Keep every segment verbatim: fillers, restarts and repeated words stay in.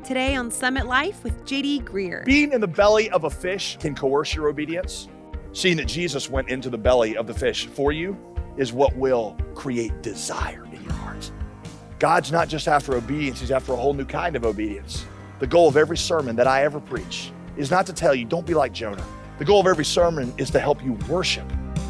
Today on Summit Life with J D Greear. Being in the belly of a fish can coerce your obedience. Seeing that Jesus went into the belly of the fish for you is what will create desire in your heart. God's not just after obedience, he's after a whole new kind of obedience. The goal of every sermon that I ever preach is not to tell you, don't be like Jonah. The goal of every sermon is to help you worship.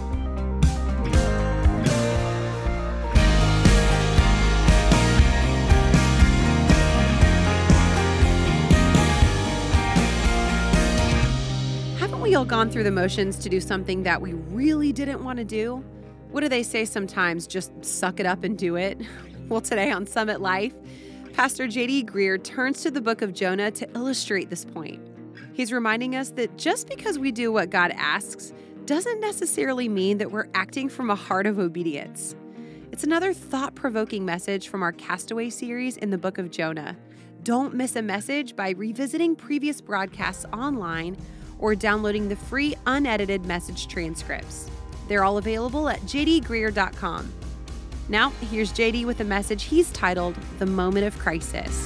We all gone through the motions to do something that we really didn't want to do? What do they say sometimes? Just suck it up and do it? Well, today on Summit Life, Pastor J D Greear turns to the book of Jonah to illustrate this point. He's reminding us that just because we do what God asks doesn't necessarily mean that we're acting from a heart of obedience. It's another thought-provoking message from our Castaway series in the book of Jonah. Don't miss a message by revisiting previous broadcasts online or downloading the free unedited message transcripts. They're all available at j d greear dot com. Now, here's J D with a message he's titled, The Moment of Crisis.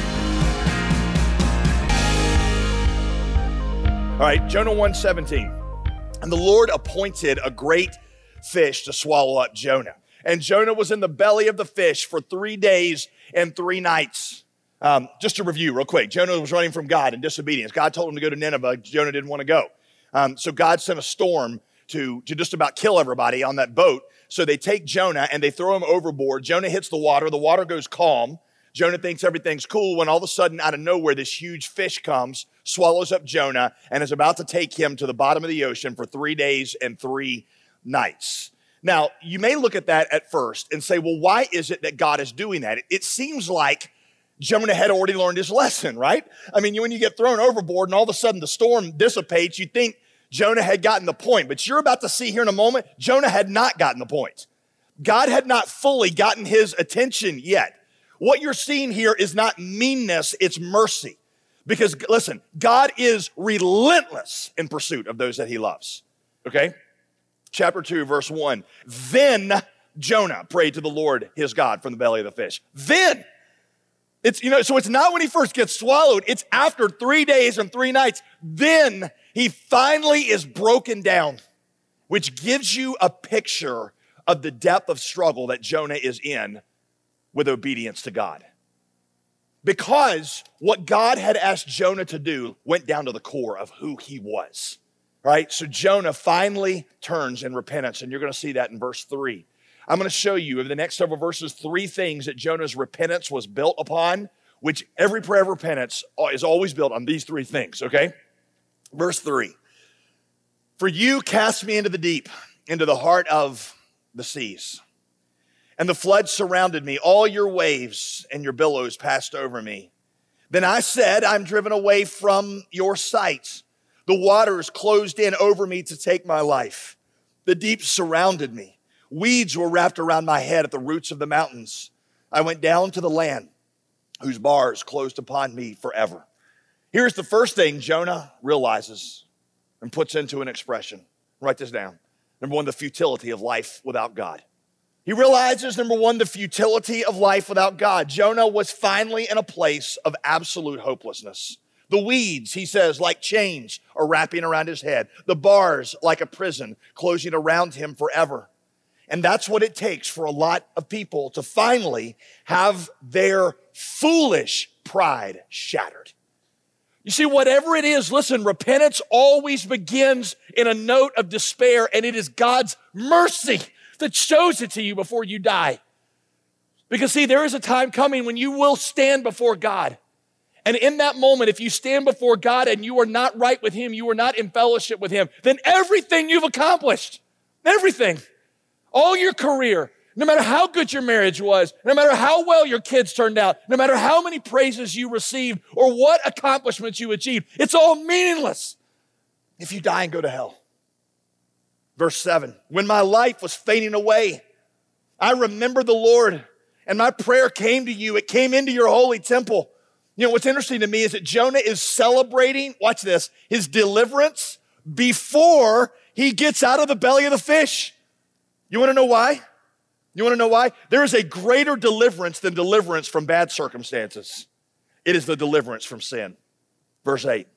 All right, Jonah one seventeen. And the Lord appointed a great fish to swallow up Jonah. And Jonah was in the belly of the fish for three days and three nights. Um, just to review real quick, Jonah was running from God in disobedience. God told him to go to Nineveh. Jonah didn't want to go. Um, so God sent a storm to, to just about kill everybody on that boat. So they take Jonah and they throw him overboard. Jonah hits the water. The water goes calm. Jonah thinks everything's cool when all of a sudden, out of nowhere, this huge fish comes, swallows up Jonah, and is about to take him to the bottom of the ocean for three days and three nights. Now, you may look at that at first and say, well, why is it that God is doing that? It seems like Jonah had already learned his lesson, right? I mean, when you get thrown overboard and all of a sudden the storm dissipates, you think Jonah had gotten the point. But you're about to see here in a moment, Jonah had not gotten the point. God had not fully gotten his attention yet. What you're seeing here is not meanness, it's mercy. Because listen, God is relentless in pursuit of those that he loves, okay? Chapter two, verse one. Then Jonah prayed to the Lord his God from the belly of the fish. Then. It's, you know, so it's not when he first gets swallowed. It's after three days and three nights. Then he finally is broken down, which gives you a picture of the depth of struggle that Jonah is in with obedience to God. Because what God had asked Jonah to do went down to the core of who he was, right? So Jonah finally turns in repentance, and you're going to see that in verse three. I'm going to show you in the next several verses three things that Jonah's repentance was built upon, which every prayer of repentance is always built on these three things, okay? Verse three. For you cast me into the deep, into the heart of the seas. And the flood surrounded me. All your waves and your billows passed over me. Then I said, I'm driven away from your sight. The waters closed in over me to take my life. The deep surrounded me. Weeds were wrapped around my head at the roots of the mountains. I went down to the land whose bars closed upon me forever. Here's the first thing Jonah realizes and puts into an expression. Write this down. Number one, the futility of life without God. He realizes, number one, the futility of life without God. Jonah was finally in a place of absolute hopelessness. The weeds, he says, like chains are wrapping around his head. The bars, like a prison, closing around him forever. And that's what it takes for a lot of people to finally have their foolish pride shattered. You see, whatever it is, listen, repentance always begins in a note of despair, and it is God's mercy that shows it to you before you die. Because see, there is a time coming when you will stand before God. And in that moment, if you stand before God and you are not right with him, you are not in fellowship with him, then everything you've accomplished, everything, all your career, no matter how good your marriage was, no matter how well your kids turned out, no matter how many praises you received or what accomplishments you achieved, it's all meaningless if you die and go to hell. Verse seven, when my life was fading away, I remembered the Lord and my prayer came to you. It came into your holy temple. You know, what's interesting to me is that Jonah is celebrating, watch this, his deliverance before he gets out of the belly of the fish. You want to know why? You want to know why? There is a greater deliverance than deliverance from bad circumstances. It is the deliverance from sin. Verse eight.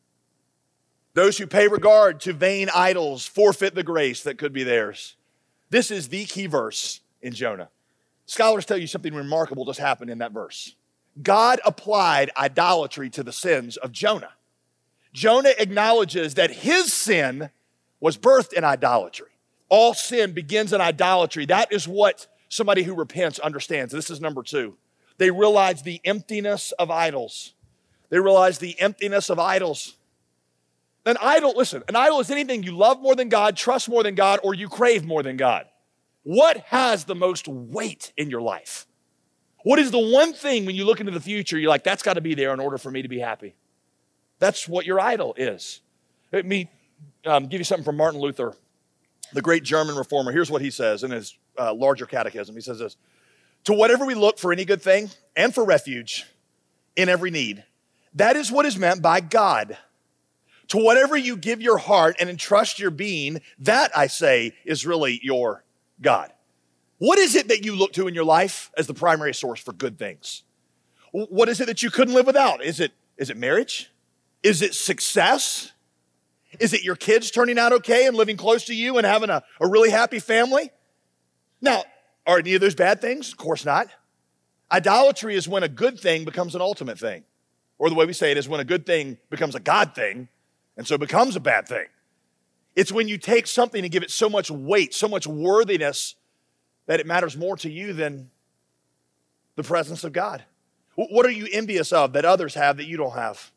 Those who pay regard to vain idols forfeit the grace that could be theirs. This is the key verse in Jonah. Scholars tell you something remarkable just happened in that verse. God applied idolatry to the sins of Jonah. Jonah acknowledges that his sin was birthed in idolatry. All sin begins in idolatry. That is what somebody who repents understands. This is number two. They realize the emptiness of idols. They realize the emptiness of idols. An idol, listen, an idol is anything you love more than God, trust more than God, or you crave more than God. What has the most weight in your life? What is the one thing when you look into the future, you're like, that's got to be there in order for me to be happy? That's what your idol is. Let me um, give you something from Martin Luther, the great German reformer. Here's what he says in his uh, larger catechism. He says this: to whatever we look for any good thing and for refuge in every need, that is what is meant by God. To whatever you give your heart and entrust your being, that, I say, is really your God. What is it that you look to in your life as the primary source for good things? What is it that you couldn't live without? Is it, is it marriage? Is it success? Is it your kids turning out okay and living close to you and having a, a really happy family? Now, are any of those bad things? Of course not. Idolatry is when a good thing becomes an ultimate thing. Or the way we say it is when a good thing becomes a God thing, and so it becomes a bad thing. It's when you take something and give it so much weight, so much worthiness, that it matters more to you than the presence of God. What are you envious of that others have that you don't have?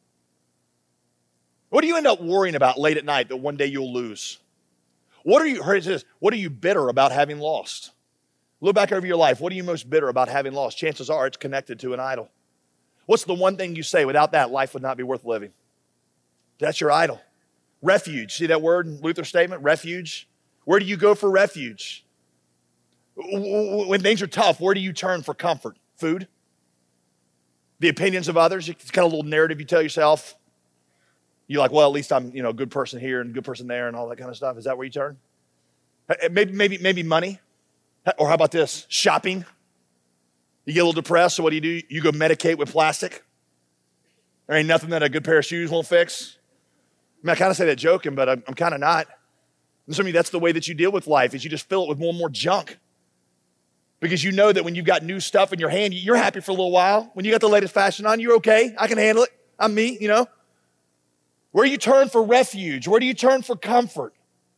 What do you end up worrying about late at night that one day you'll lose? What are you, what are you bitter about having lost? Look back over your life. What are you most bitter about having lost? Chances are it's connected to an idol. What's the one thing you say, without that, life would not be worth living? That's your idol. Refuge. See that word in Luther's statement? Refuge. Where do you go for refuge? When things are tough, where do you turn for comfort? Food? The opinions of others? It's kind of a little narrative you tell yourself. You're like, well, at least I'm, you know, a good person here and a good person there and all that kind of stuff. Is that where you turn? Maybe, maybe, maybe money. Or how about this? Shopping. You get a little depressed, so what do you do? You go medicate with plastic. There ain't nothing that a good pair of shoes won't fix. I mean, I kind of say that joking, but I'm, I'm kind of not. And some of you, that's the way that you deal with life, is you just fill it with more and more junk. Because you know that when you've got new stuff in your hand, you're happy for a little while. When you got the latest fashion on, you're okay. I can handle it. I'm me, you know. Where do you turn for refuge? Where do you turn for comfort?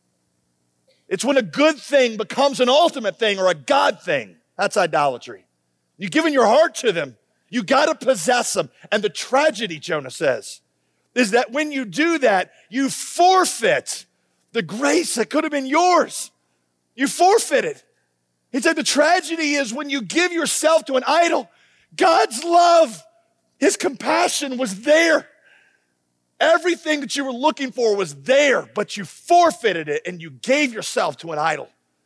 It's when a good thing becomes an ultimate thing or a God thing. That's idolatry. You've given your heart to them. You got to possess them. And the tragedy, Jonah says, is that when you do that, you forfeit the grace that could have been yours. You forfeit it. He said the tragedy is when you give yourself to an idol, God's love, His compassion was there. Everything that you were looking for was there, but you forfeited it and you gave yourself to an idol.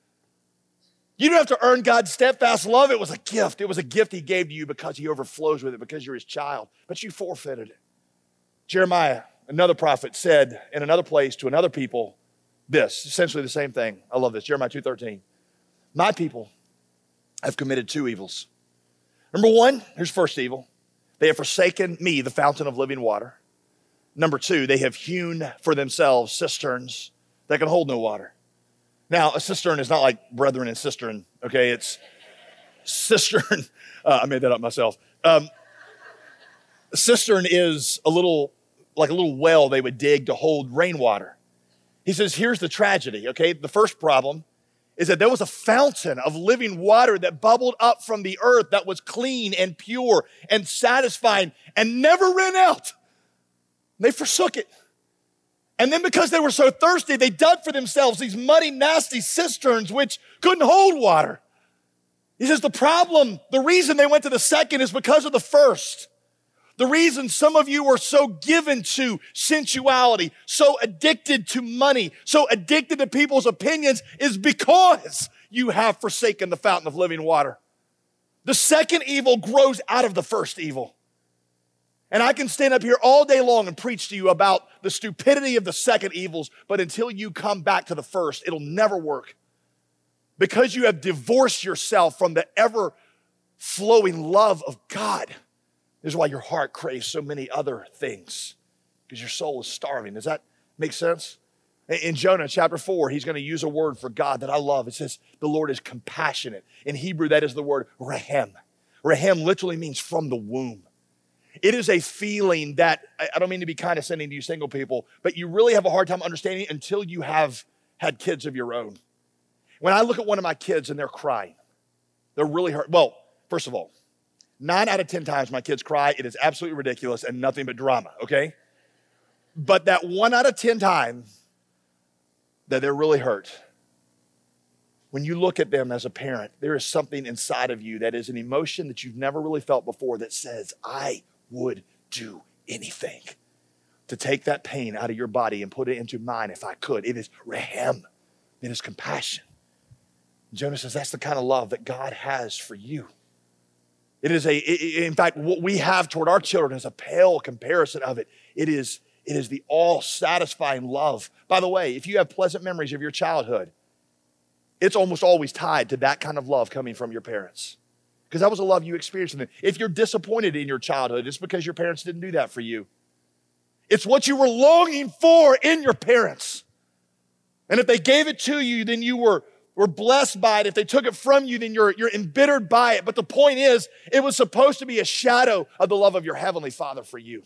You don't have to earn God's steadfast love. It was a gift. It was a gift He gave to you because He overflows with it, because you're His child, but you forfeited it. Jeremiah, another prophet, said in another place to another people this, essentially the same thing. I love this, Jeremiah two thirteen. My people have committed two evils. Number one, here's first evil. They have forsaken me, the fountain of living water. Number two, they have hewn for themselves cisterns that can hold no water. Now, a cistern is not like brethren and cistern, okay? It's cistern. Uh, I made that up myself. Um, a cistern is a little, like a little well they would dig to hold rainwater. He says, here's the tragedy, okay? The first problem is that there was a fountain of living water that bubbled up from the earth that was clean and pure and satisfying and never ran out. They forsook it. And then because they were so thirsty, they dug for themselves these muddy, nasty cisterns which couldn't hold water. He says the problem, the reason they went to the second is because of the first. The reason some of you are so given to sensuality, so addicted to money, so addicted to people's opinions is because you have forsaken the fountain of living water. The second evil grows out of the first evil. And I can stand up here all day long and preach to you about the stupidity of the second evils, but until you come back to the first, it'll never work. Because you have divorced yourself from the ever-flowing love of God. This is why your heart craves so many other things, because your soul is starving. Does that make sense? In Jonah chapter four, he's going to use a word for God that I love. It says the Lord is compassionate. In Hebrew, that is the word rehem. Rehem literally means from the womb. It is a feeling that, I don't mean to be condescending to you single people, but you really have a hard time understanding until you have had kids of your own. When I look at one of my kids and they're crying, they're really hurt. Well, first of all, nine out of ten times my kids cry. It is absolutely ridiculous and nothing but drama, okay? But that one out of ten times that they're really hurt, when you look at them as a parent, there is something inside of you that is an emotion that you've never really felt before that says, I would do anything to take that pain out of your body and put it into mine if I could. It is rehem. It is compassion. Jonah says that's the kind of love that God has for you. It is a, it, in fact, what we have toward our children is a pale comparison of it. It is, it is the all-satisfying love. By the way, if you have pleasant memories of your childhood, it's almost always tied to that kind of love coming from your parents. Because that was a love you experienced. If you're disappointed in your childhood, it's because your parents didn't do that for you. It's what you were longing for in your parents. And if they gave it to you, then you were, were blessed by it. If they took it from you, then you're, you're embittered by it. But the point is, it was supposed to be a shadow of the love of your heavenly Father for you.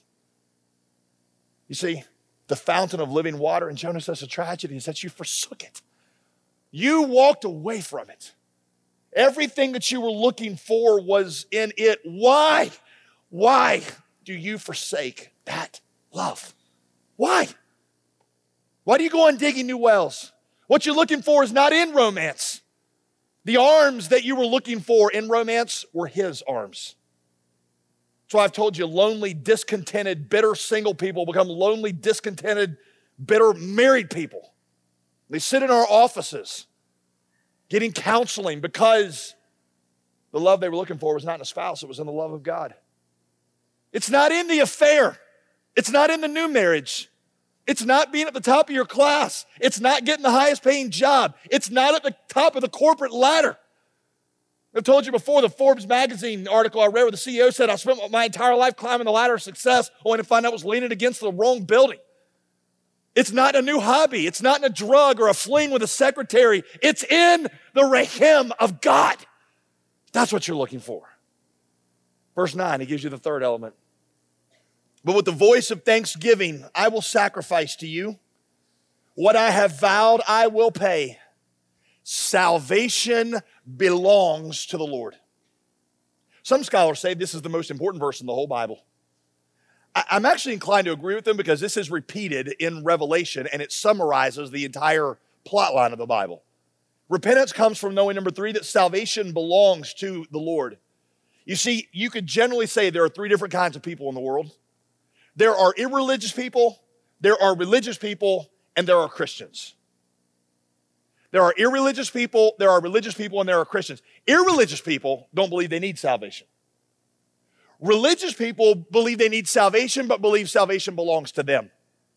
You see, the fountain of living water, and Jonah says the tragedy is that you forsook it. You walked away from it. Everything that you were looking for was in it. Why? Why do you forsake that love? Why? Why do you go on digging new wells? What you're looking for is not in romance. The arms that you were looking for in romance were his arms. That's why I've told you, lonely, discontented, bitter single people become lonely, discontented, bitter married people. They sit in our offices getting counseling because the love they were looking for was not in a spouse, it was in the love of God. It's not in the affair. It's not in the new marriage. It's not being at the top of your class. It's not getting the highest paying job. It's not at the top of the corporate ladder. I've told you before, the Forbes magazine article I read where the C E O said, I spent my entire life climbing the ladder of success only to find out I was leaning against the wrong building. It's not a new hobby. It's not in a drug or a fling with a secretary. It's in the rehem of God. That's what you're looking for. Verse nine, he gives you the third element. But with the voice of thanksgiving, I will sacrifice to you. What I have vowed, I will pay. Salvation belongs to the Lord. Some scholars say this is the most important verse in the whole Bible. I'm actually inclined to agree with them because this is repeated in Revelation and it summarizes the entire plot line of the Bible. Repentance comes from knowing, number three, that salvation belongs to the Lord. You see, you could generally say there are three different kinds of people in the world. There are irreligious people, there are religious people, and there are Christians. There are irreligious people, there are religious people, and there are Christians. Irreligious people don't believe they need salvation. Religious people believe they need salvation, but believe salvation belongs to them.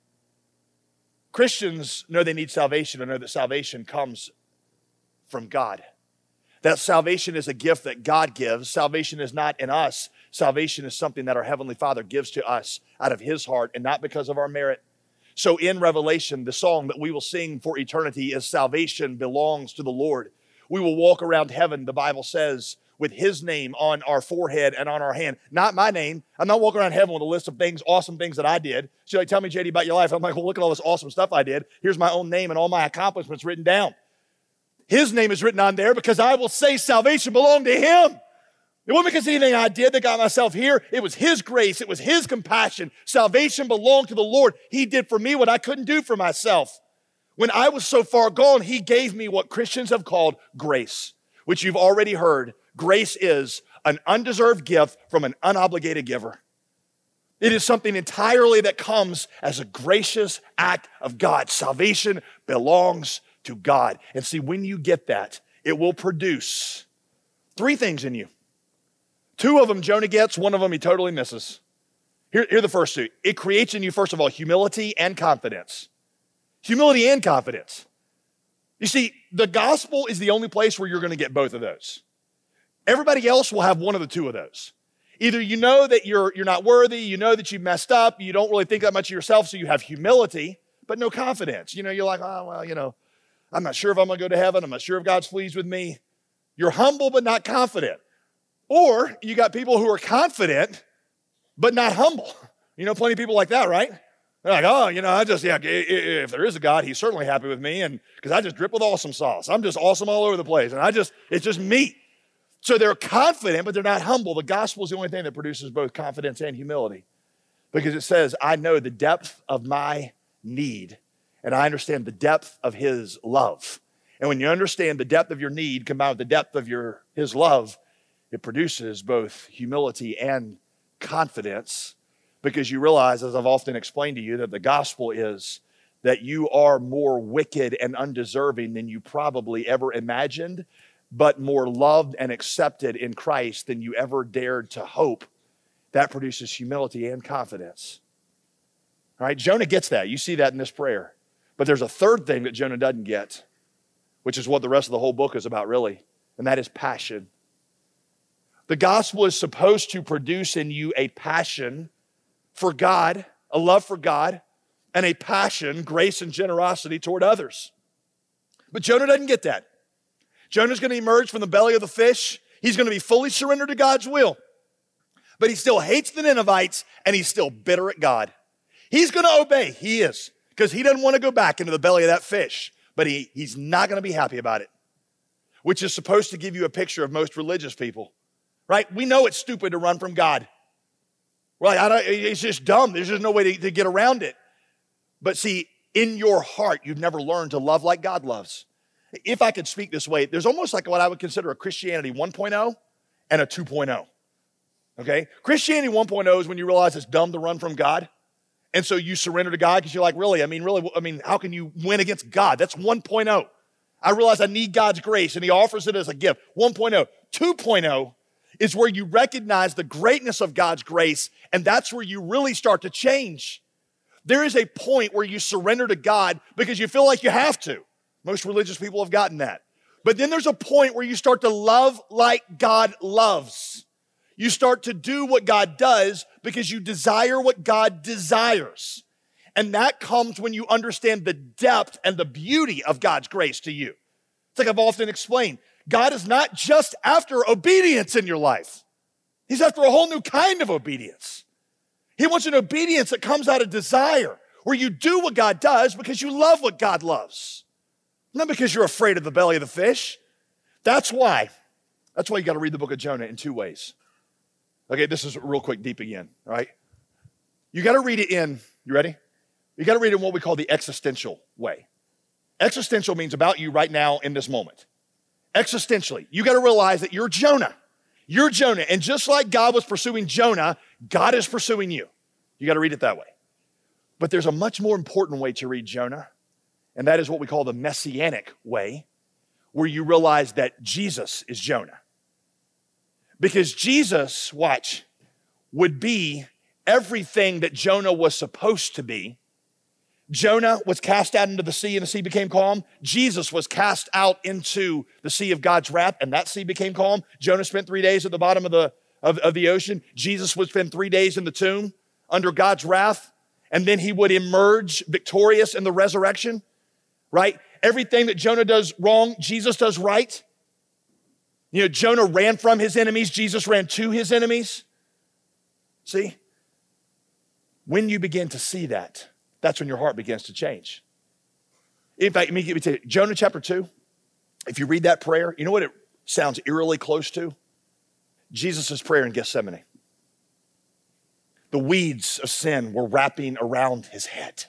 Christians know they need salvation and know that salvation comes from God. That salvation is a gift that God gives. Salvation is not in us. Salvation is something that our Heavenly Father gives to us out of His heart and not because of our merit. So in Revelation, the song that we will sing for eternity is salvation belongs to the Lord. We will walk around heaven, the Bible says, with His name on our forehead and on our hand. Not my name. I'm not walking around heaven with a list of things, awesome things that I did. She's like, tell me, J D, about your life. I'm like, well, look at all this awesome stuff I did. Here's my own name and all my accomplishments written down. His name is written on there because I will say salvation belonged to Him. It wasn't because of anything I did that got myself here. It was His grace. It was His compassion. Salvation belonged to the Lord. He did for me what I couldn't do for myself. When I was so far gone, He gave me what Christians have called grace, which you've already heard. Grace is an undeserved gift from an unobligated giver. It is something entirely that comes as a gracious act of God. Salvation belongs to God. And see, when you get that, it will produce three things in you. Two of them Jonah gets, one of them he totally misses. Here, here are the first two. It creates in you, first of all, humility and confidence. Humility and confidence. You see, the gospel is the only place where you're going to get both of those. Everybody else will have one of the two of those. Either you know that you're, you're not worthy, you know that you messed up, you don't really think that much of yourself, so you have humility, but no confidence. You know, you're like, oh, well, you know, I'm not sure if I'm going to go to heaven. I'm not sure if God's pleased with me. You're humble, but not confident. Or you got people who are confident, but not humble. You know, plenty of people like that, right? They're like, oh, you know, I just, yeah, if there is a God, he's certainly happy with me, and because I just drip with awesome sauce. I'm just awesome all over the place, and I just, it's just me. So they're confident, but they're not humble. The gospel is the only thing that produces both confidence and humility, because it says, I know the depth of my need, and I understand the depth of his love. And when you understand the depth of your need combined with the depth of your his love, it produces both humility and confidence, because you realize, as I've often explained to you, that the gospel is that you are more wicked and undeserving than you probably ever imagined, but more loved and accepted in Christ than you ever dared to hope. That produces humility and confidence. All right, Jonah gets that. You see that in this prayer. But there's a third thing that Jonah doesn't get, which is what the rest of the whole book is about, really, and that is passion. The gospel is supposed to produce in you a passion for God, a love for God, and a passion, grace, and generosity toward others. But Jonah doesn't get that. Jonah's going to emerge from the belly of the fish. He's going to be fully surrendered to God's will. But he still hates the Ninevites, and he's still bitter at God. He's going to obey. He is, because he doesn't want to go back into the belly of that fish. But he, he's not going to be happy about it, which is supposed to give you a picture of most religious people, right? We know it's stupid to run from God. We're like, I don't, it's just dumb. There's just no way to, to get around it. But see, in your heart, you've never learned to love like God loves. If I could speak this way, there's almost like what I would consider a Christianity one point oh and a two point oh, okay? Christianity one point oh is when you realize it's dumb to run from God, and so you surrender to God because you're like, really, I mean, really, I mean, how can you win against God? That's one point oh. I realize I need God's grace, and he offers it as a gift, one point oh. two point oh is where you recognize the greatness of God's grace, and that's where you really start to change. There is a point where you surrender to God because you feel like you have to. Most religious people have gotten that. But then there's a point where you start to love like God loves. You start to do what God does because you desire what God desires. And that comes when you understand the depth and the beauty of God's grace to you. It's like I've often explained. God is not just after obedience in your life. He's after a whole new kind of obedience. He wants an obedience that comes out of desire, where you do what God does because you love what God loves. Not because you're afraid of the belly of the fish. That's why. That's why you got to read the book of Jonah in two ways. Okay, this is real quick, deep again, all right? You got to read it in, you ready? You got to read it in what we call the existential way. Existential means about you right now in this moment. Existentially, you got to realize that you're Jonah. You're Jonah, and just like God was pursuing Jonah, God is pursuing you. You got to read it that way. But there's a much more important way to read Jonah, and that is what we call the messianic way, where you realize that Jesus is Jonah. Because Jesus, watch, would be everything that Jonah was supposed to be. Jonah was cast out into the sea, and the sea became calm. Jesus was cast out into the sea of God's wrath, and that sea became calm. Jonah spent three days at the bottom of the, of, of the ocean. Jesus would spend three days in the tomb under God's wrath, and then he would emerge victorious in the resurrection, right? Everything that Jonah does wrong, Jesus does right. You know, Jonah ran from his enemies. Jesus ran to his enemies. See? When you begin to see that, that's when your heart begins to change. In fact, let me give you to you, Jonah chapter two, if you read that prayer, you know what it sounds eerily close to? Jesus' prayer in Gethsemane. The weeds of sin were wrapping around his head.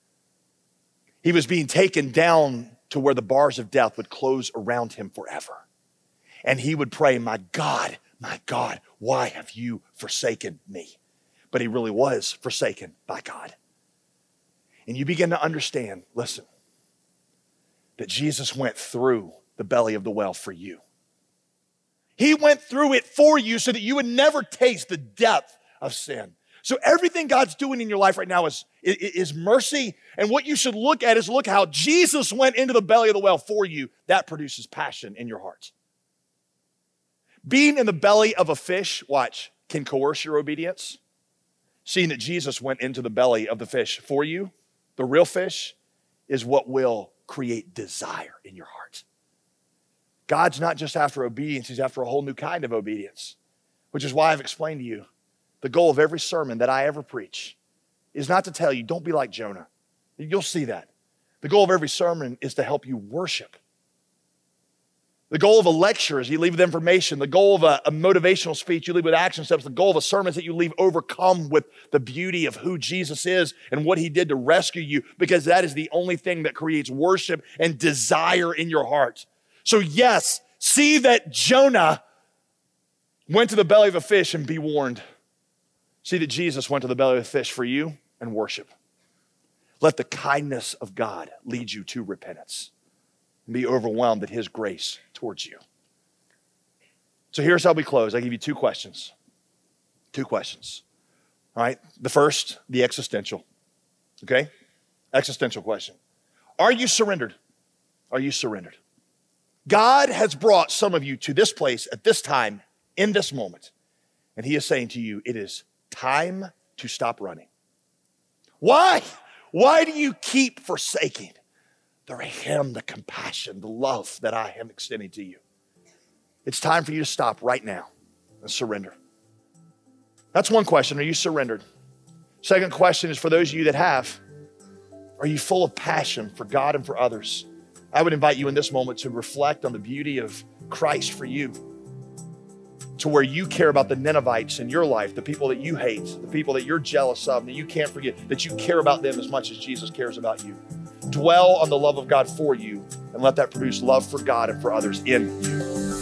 He was being taken down to where the bars of death would close around him forever. And he would pray, my God, my God, why have you forsaken me? But he really was forsaken by God. And you begin to understand, listen, that Jesus went through the belly of the well for you. He went through it for you so that you would never taste the depth of sin. So everything God's doing in your life right now is, is, is mercy. And what you should look at is look how Jesus went into the belly of the well for you. That produces passion in your heart. Being in the belly of a fish, watch, can coerce your obedience? Seeing that Jesus went into the belly of the fish for you, the real fish, is what will create desire in your heart. God's not just after obedience, he's after a whole new kind of obedience, which is why I've explained to you the goal of every sermon that I ever preach is not to tell you, don't be like Jonah. You'll see that. The goal of every sermon is to help you worship. The goal of a lecture is you leave with information. The goal of a, a motivational speech, you leave with action steps. The goal of a sermon is that you leave overcome with the beauty of who Jesus is and what he did to rescue you, because that is the only thing that creates worship and desire in your heart. So yes, see that Jonah went to the belly of a fish and be warned. See that Jesus went to the belly of a fish for you and worship. Let the kindness of God lead you to repentance and be overwhelmed at his grace towards you. So here's how we close. I give you two questions. Two questions. All right. The first, the existential. Okay? Existential question. Are you surrendered? Are you surrendered? God has brought some of you to this place at this time, in this moment, and he is saying to you, it is time to stop running. Why? Why do you keep forsaking the rahim, the compassion, the love that I am extending to you? It's time for you to stop right now and surrender. That's one question. Are you surrendered? Second question is for those of you that have, are you full of passion for God and for others? I would invite you in this moment to reflect on the beauty of Christ for you, to where you care about the Ninevites in your life, the people that you hate, the people that you're jealous of, that you can't forget, that you care about them as much as Jesus cares about you. Dwell on the love of God for you and let that produce love for God and for others in you.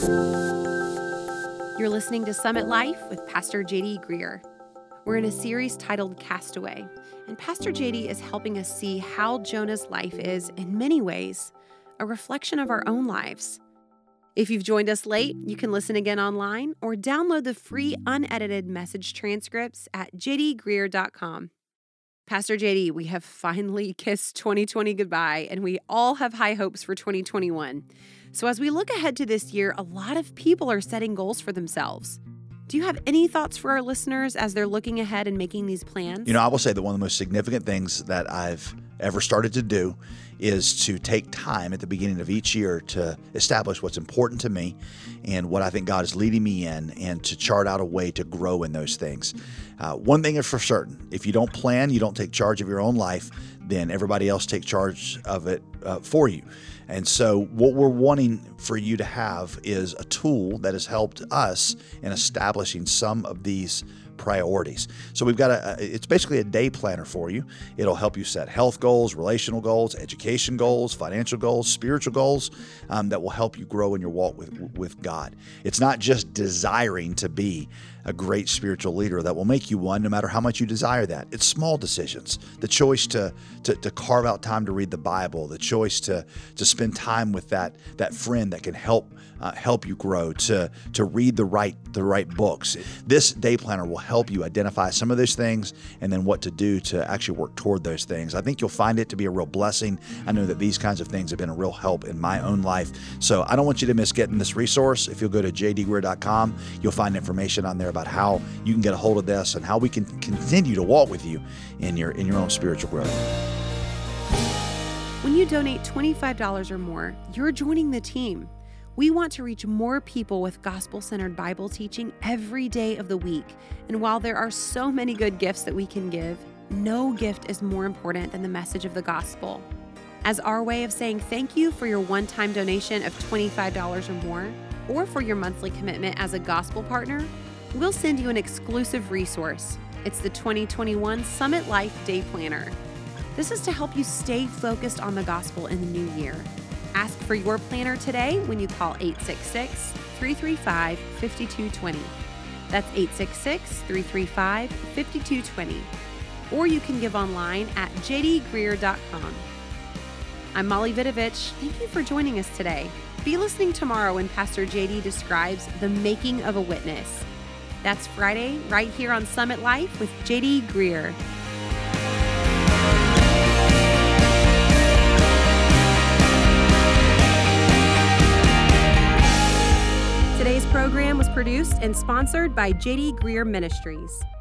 You're listening to Summit Life with Pastor J D Greer. We're in a series titled Castaway, and Pastor J D is helping us see how Jonah's life is, in many ways, a reflection of our own lives. If you've joined us late, you can listen again online or download the free unedited message transcripts at j d greer dot com. Pastor J D, we have finally kissed twenty twenty goodbye, and we all have high hopes for twenty twenty-one. So as we look ahead to this year, a lot of people are setting goals for themselves. Do you have any thoughts for our listeners as they're looking ahead and making these plans? You know, I will say that one of the most significant things that I've ever started to do is to take time at the beginning of each year to establish what's important to me and what I think God is leading me in, and to chart out a way to grow in those things. Uh, one thing is for certain: if you don't plan, you don't take charge of your own life, then everybody else take charge of it uh, for you. And so what we're wanting for you to have is a tool that has helped us in establishing some of these priorities. So we've got a, it's basically a day planner for you. It'll help you set health goals, relational goals, education goals, financial goals, spiritual goals um, that will help you grow in your walk with, with God. It's not just desiring to be a great spiritual leader that will make you one no matter how much you desire that. It's small decisions. The choice to, to, to carve out time to read the Bible, the choice to, to spend time with that, that friend that can help uh, help you grow, to, to read the right, the right books. This day planner will help you identify some of those things and then what to do to actually work toward those things. I think you'll find it to be a real blessing. I know that these kinds of things have been a real help in my own life. So I don't want you to miss getting this resource. If you'll go to j d greer dot com, you'll find information on there about how you can get a hold of this and how we can continue to walk with you in your in your own spiritual growth. When you donate twenty-five dollars or more, you're joining the team. We want to reach more people with gospel-centered Bible teaching every day of the week. And while there are so many good gifts that we can give, no gift is more important than the message of the gospel. As our way of saying thank you for your one-time donation of twenty-five dollars or more, or for your monthly commitment as a gospel partner, we'll send you an exclusive resource. It's the twenty twenty-one Summit Life Day Planner. This is to help you stay focused on the gospel in the new year. Ask for your planner today when you call eight six six, three three five, five two two zero. That's eight six six, three three five, five two two zero. Or you can give online at j d greer dot com. I'm Molly Vidovich. Thank you for joining us today. Be listening tomorrow when Pastor J D describes the making of a witness. That's Friday, right here on Summit Life with J D Greer. Today's program was produced and sponsored by J D Greer Ministries.